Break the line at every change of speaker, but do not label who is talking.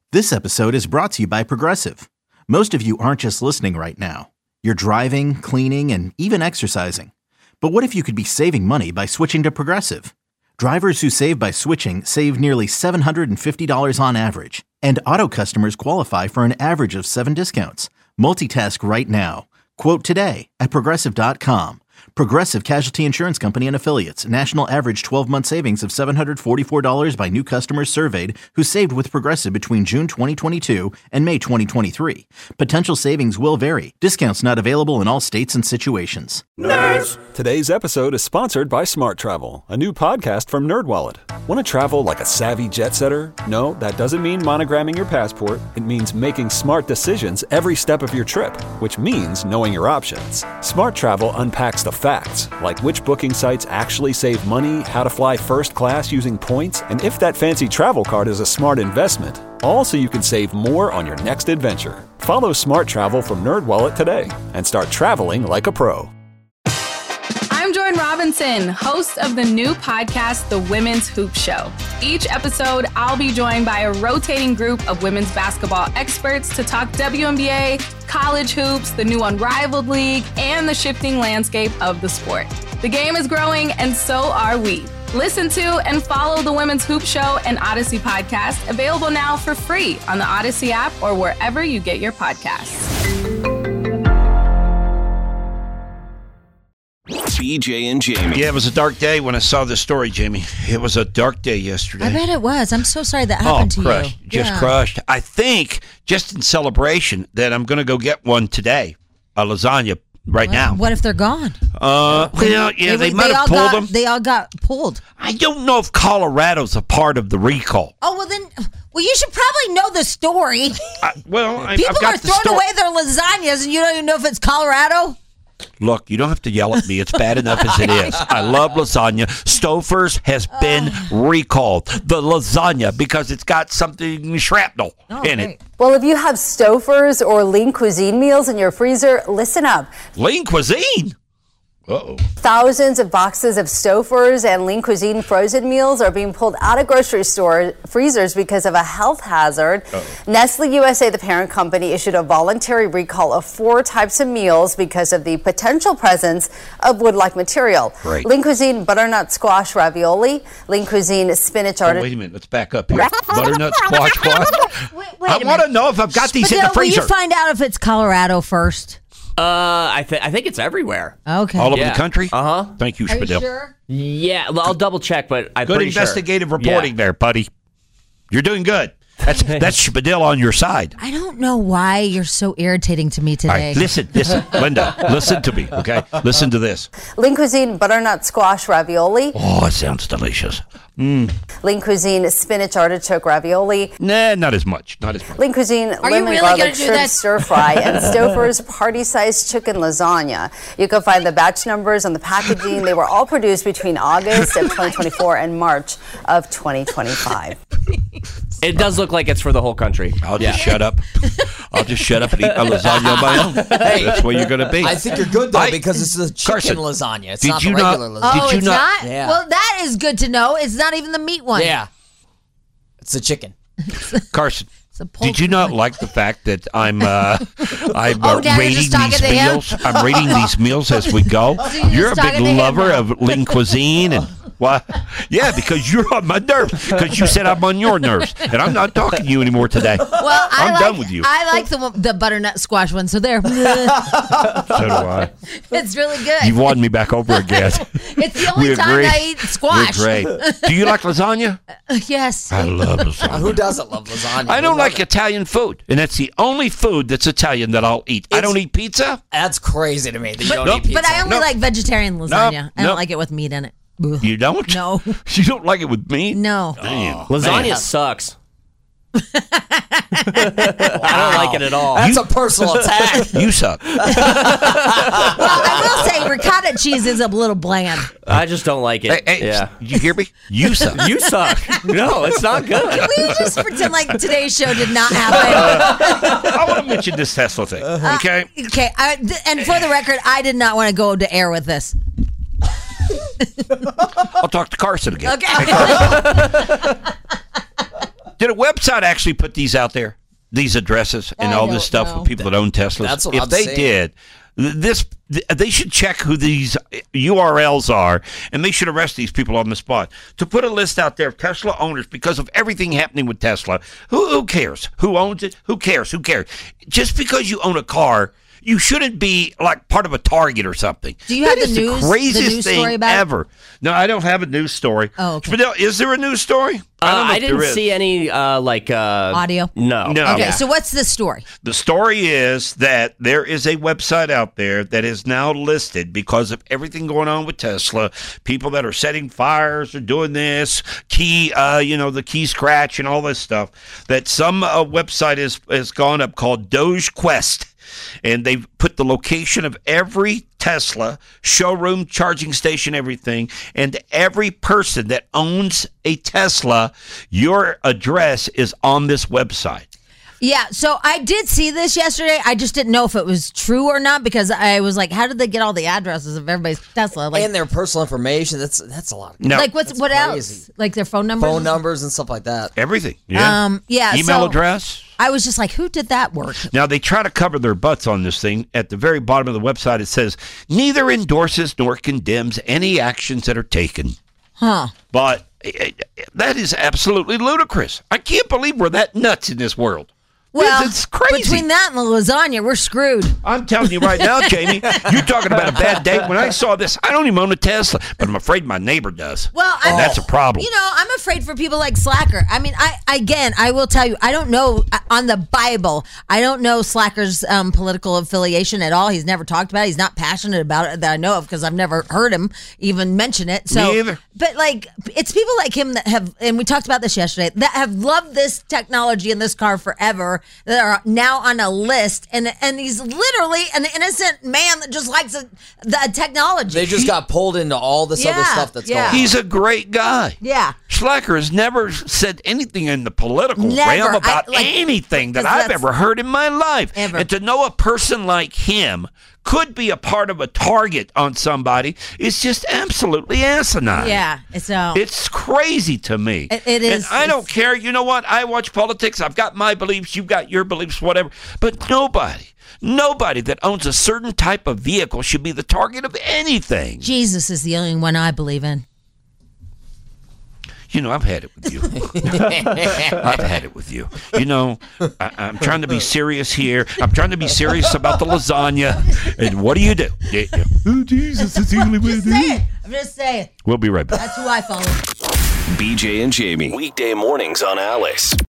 This episode is brought to you by Progressive. Most of you aren't just listening right now. You're driving, cleaning, and even exercising. But what if you could be saving money by switching to Progressive? Drivers who save by switching save nearly $750 on average. And auto customers qualify for an average of 7 discounts. Multitask right now. Quote today at Progressive.com. Progressive Casualty Insurance Company and Affiliates. National average 12-month savings of $744 by new customers surveyed who saved with Progressive between June 2022 and May 2023. Potential savings will vary. Discounts not available in all states and situations.
Nerds! Today's episode is sponsored by Smart Travel, a new podcast from NerdWallet. Want to travel like a savvy jet setter? No, that doesn't mean monogramming your passport. It means making smart decisions every step of your trip, which means knowing your options. Smart Travel unpacks the facts, like which booking sites actually save money, how to fly first class using points, and if that fancy travel card is a smart investment. All so you can save more on your next adventure. Follow Smart Travel from NerdWallet today and start traveling like a pro.
I'm Jordan Robinson, host of the new podcast, The Women's Hoop Show. Each episode, I'll be joined by a rotating group of women's basketball experts to talk WNBA, college hoops, the new Unrivaled League, and the shifting landscape of the sport. The game is growing, and so are we. Listen to and follow The Women's Hoop Show and Odyssey podcast, available now for free on the Odyssey app or wherever you get your podcasts.
BJ and Jamie.
Yeah, it was a dark day when I saw this story, Jamie. It was a dark day yesterday.
I bet it was. I'm so sorry that happened to
crushed.
you.
Just crushed. I think, just in celebration, that I'm going to go get one today, a lasagna now.
What if they're gone?
They might have pulled them.
They all got pulled.
I don't know if Colorado's a part of the recall.
Oh, well, you should probably know the story.
People
are throwing away their lasagnas, and you don't even know if it's Colorado?
Look, you don't have to yell at me. It's bad enough as it is. I love lasagna. Stouffer's has been recalled. The lasagna, because it's got something shrapnel in it.
Well, if you have Stouffer's or Lean Cuisine meals in your freezer, listen up.
Lean Cuisine? Uh-oh.
Thousands of boxes of Stouffer's and Lean Cuisine frozen meals are being pulled out of grocery store freezers because of a health hazard. Uh-oh. Nestle USA, the parent company, issued a voluntary recall of 4 types of meals because of the potential presence of wood-like material.
Right.
Lean Cuisine butternut squash ravioli, Lean Cuisine spinach artichoke.
Wait a minute, let's back up here. Butternut squash what? I want to know if I've got these in the freezer.
Will you find out if it's Colorado first?
I think it's everywhere.
Okay.
All over the country?
Uh-huh.
Thank you, Spadil.
Are you sure?
Yeah, well, I'll double check, but I'm
good
pretty sure.
investigative reporting there, buddy. You're doing good. That's Spadil on your side.
I don't know why you're so irritating to me today.
All right, listen, Linda, listen to me, okay? Listen to this.
Lean Cuisine butternut squash ravioli.
Oh, it sounds delicious.
Lean Cuisine spinach artichoke ravioli.
Nah, not as much.
Lean Cuisine lemon garlic shrimp stir fry and Stouffer's party-sized chicken lasagna. You can find the batch numbers on the packaging. They were all produced between August of 2024 and March of 2025.
It does look like it's for the whole country.
I'll just shut up. I'll just shut up and eat a lasagna on my own. That's where you're going to be.
I think you're good, though, because it's a chicken lasagna. It's not the regular lasagna.
Oh, it's not?
Yeah.
Well, that is good to know. It's not even the meat one.
Yeah. It's the chicken.
Carson, did you not like the fact that I'm rating these meals? I'm rating these meals as we go. So you're a big lover of Lean Cuisine and... Why? Yeah, because you're on my nerves. Because you said I'm on your nerves, and I'm not talking to you anymore today.
Well,
I'm done with you.
I like the butternut squash one. So there.
So do I.
It's really good.
You've won me back over again.
It's the only time I eat squash.
You're great. Do you like lasagna?
Yes.
I love lasagna.
Who doesn't love lasagna?
I don't like Italian food, and that's the only food that's Italian that I'll eat. I don't eat pizza.
That's crazy to me that you don't eat pizza.
But I only like vegetarian lasagna. I don't like it with meat in it.
You don't?
No.
You don't like it with meat?
No.
Damn.
Lasagna sucks. I don't like it at all.
That's a personal attack.
You suck.
Well, I will say ricotta cheese is a little bland.
I just don't like it.
Hey,
yeah.
You hear me? You suck.
You suck. No, it's not good.
Can we just pretend like today's show did not happen?
I want to mention this Tesla thing, okay?
Okay, and for the record, I did not want to go to air with this.
I'll talk to Carson again.
Okay.
Hey, Carson. Did a website actually put these out there? These addresses and all this stuff for people that own Teslas?
That's what
if
I'm
they
saying.
did, they should check who these URLs are, and they should arrest these people on the spot. To put a list out there of Tesla owners because of everything happening with Tesla, who cares? Who owns it? Who cares? Who cares? Just because you own a car, you shouldn't be like part of a Target or something.
Do you have the
news? Craziest thing ever. No, I don't have a news story.
Oh, okay.
Fidel, is there a news story?
I didn't see any audio.
No.
Okay, so what's the story?
The story is that there is a website out there that is now listed because of everything going on with Tesla. People that are setting fires are doing this the key scratch and all this stuff. That some website has gone up called Doge Quest. And they've put the location of every Tesla, showroom, charging station, everything, and every person that owns a Tesla, your address is on this website.
Yeah, so I did see this yesterday. I just didn't know if it was true or not because I was like, how did they get all the addresses of everybody's Tesla? Like,
and their personal information. That's a lot.
No.
Like what else? Like their phone numbers?
Phone numbers and stuff like that.
Everything. Yeah. Email address.
I was just like, who did that work?
Now, they try to cover their butts on this thing. At the very bottom of the website, it says, neither endorses nor condemns any actions that are taken.
Huh.
But that is absolutely ludicrous. I can't believe we're that nuts in this world.
Well,
it's crazy.
Between that and the lasagna, we're screwed.
I'm telling you right now, Jamie, you're talking about a bad day. When I saw this, I don't even own a Tesla, but I'm afraid my neighbor does.
Well,
that's a problem.
You know, I'm afraid for people like Slacker. I mean, I will tell you, I don't know on the Bible. I don't know Slacker's political affiliation at all. He's never talked about it. He's not passionate about it that I know of because I've never heard him even mention it. So,
me either.
But like, it's people like him that have, and we talked about this yesterday, that have loved this technology in this car forever. That are now on a list, and he's literally an innocent man that just likes the technology.
They just got pulled into all this other stuff that's going on.
He's a great guy.
Yeah.
Slacker has never said anything in the political realm about anything that I've ever heard in my life.
Ever.
And to know a person like him could be a part of a target on somebody is just absolutely asinine.
Yeah,
it's crazy to me.
It is.
And I don't care. You know what? I watch politics. I've got my beliefs. You've got your beliefs, whatever. But nobody that owns a certain type of vehicle should be the target of anything.
Jesus is the only one I believe in.
You know, I've had it with you. I've had it with you. You know, I'm trying to be serious here. I'm trying to be serious about the lasagna. And what do you do? Oh, Jesus, it's the only way to do it.
I'm just saying.
We'll be right back.
That's who I follow.
BJ and Jamie. Weekday mornings on Alice.